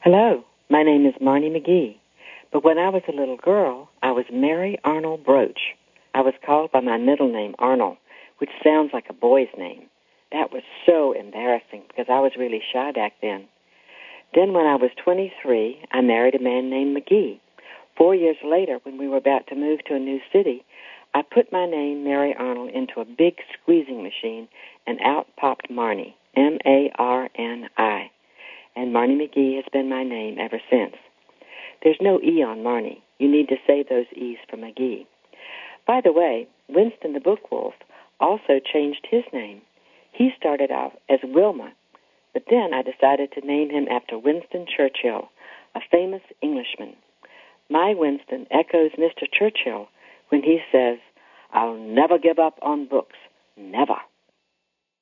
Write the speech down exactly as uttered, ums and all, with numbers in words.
Hello, my name is Marnie McGee, but when I was a little girl, I was Mary Arnold Broach. I was called by my middle name, Arnold, which sounds like a boy's name. That was so embarrassing because I was really shy back then. Then when I was twenty-three, I married a man named McGee. Four years later, when we were about to move to a new city, I put my name, Mary Arnold, into a big squeezing machine, and out popped Marnie, M A R N I. And Marnie McGee has been my name ever since. There's no E on Marnie. You need to save those E's for McGee. By the way, Winston the Book Wolf also changed his name. He started out as Wilma, but then I decided to name him after Winston Churchill, a famous Englishman. My Winston echoes Mister Churchill when he says, "I'll never give up on books, never."